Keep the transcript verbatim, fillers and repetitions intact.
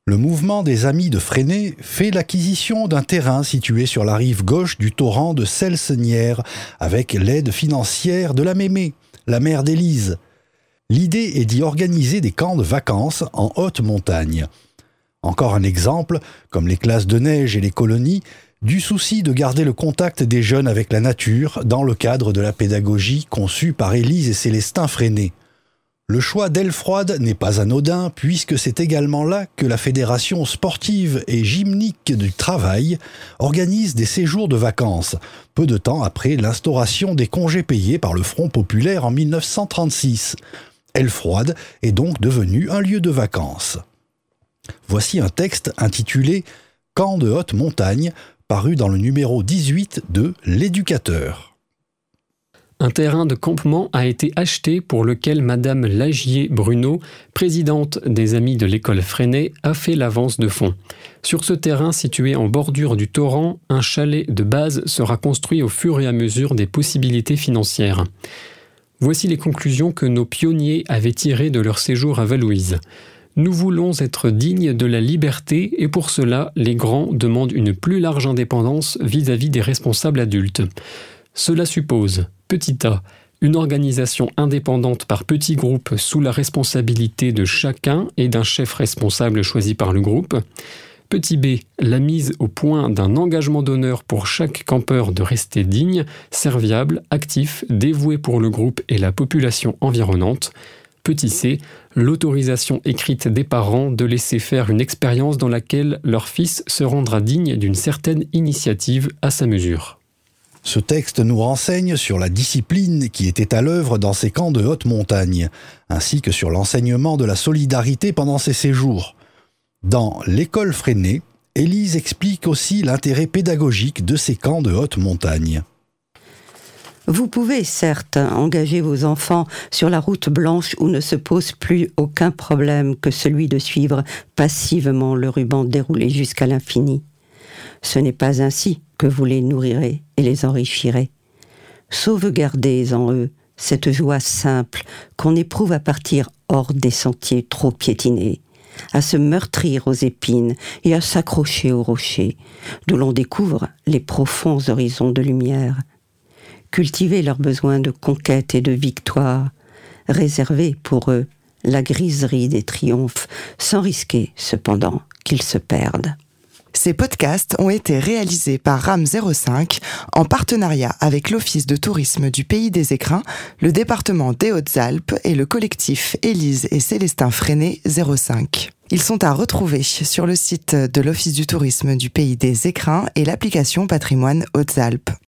Le mouvement des Amis de Fresnay fait l'acquisition d'un terrain situé sur la rive gauche du torrent de Celsenière avec l'aide financière de la Mémé, la mère d'Élise. L'idée est d'y organiser des camps de vacances en haute montagne. Encore un exemple, comme les classes de neige et les colonies, du souci de garder le contact des jeunes avec la nature dans le cadre de la pédagogie conçue par Élise et Célestin Fresnay. Le choix d'Ailefroide n'est pas anodin puisque c'est également là que la Fédération sportive et gymnique du travail organise des séjours de vacances, peu de temps après l'instauration des congés payés par le Front populaire en dix-neuf cent trente-six. Ailefroide est donc devenu un lieu de vacances. Voici un texte intitulé « Camp de haute montagne » paru dans le numéro dix-huit de L'Éducateur. Un terrain de campement a été acheté pour lequel Madame Lagier-Bruno, présidente des Amis de l'école Fresnay, a fait l'avance de fonds. Sur ce terrain situé en bordure du torrent, un chalet de base sera construit au fur et à mesure des possibilités financières. Voici les conclusions que nos pionniers avaient tirées de leur séjour à Valouise. Nous voulons être dignes de la liberté et pour cela, les grands demandent une plus large indépendance vis-à-vis des responsables adultes. Cela suppose, petit a, une organisation indépendante par petits groupes sous la responsabilité de chacun et d'un chef responsable choisi par le groupe. Petit b, la mise au point d'un engagement d'honneur pour chaque campeur de rester digne, serviable, actif, dévoué pour le groupe et la population environnante. Petit c, l'autorisation écrite des parents de laisser faire une expérience dans laquelle leur fils se rendra digne d'une certaine initiative à sa mesure. Ce texte nous renseigne sur la discipline qui était à l'œuvre dans ces camps de haute montagne, ainsi que sur l'enseignement de la solidarité pendant ces séjours. Dans l'école Fresnay, Élise explique aussi l'intérêt pédagogique de ces camps de haute montagne. Vous pouvez, certes, engager vos enfants sur la route blanche où ne se pose plus aucun problème que celui de suivre passivement le ruban déroulé jusqu'à l'infini. Ce n'est pas ainsi que vous les nourrirez et les enrichirez. Sauvegardez en eux cette joie simple qu'on éprouve à partir hors des sentiers trop piétinés, à se meurtrir aux épines et à s'accrocher aux rochers, d'où l'on découvre les profonds horizons de lumière. Cultivez leurs besoins de conquête et de victoire, réservez pour eux la griserie des triomphes, sans risquer cependant qu'ils se perdent. Ces podcasts ont été réalisés par RAM zéro cinq en partenariat avec l'Office de tourisme du Pays des Écrins, le département des Hautes-Alpes et le collectif Élise et Célestin Fresnay zéro cinq. Ils sont à retrouver sur le site de l'Office du tourisme du Pays des Écrins et l'application Patrimoine Hautes-Alpes.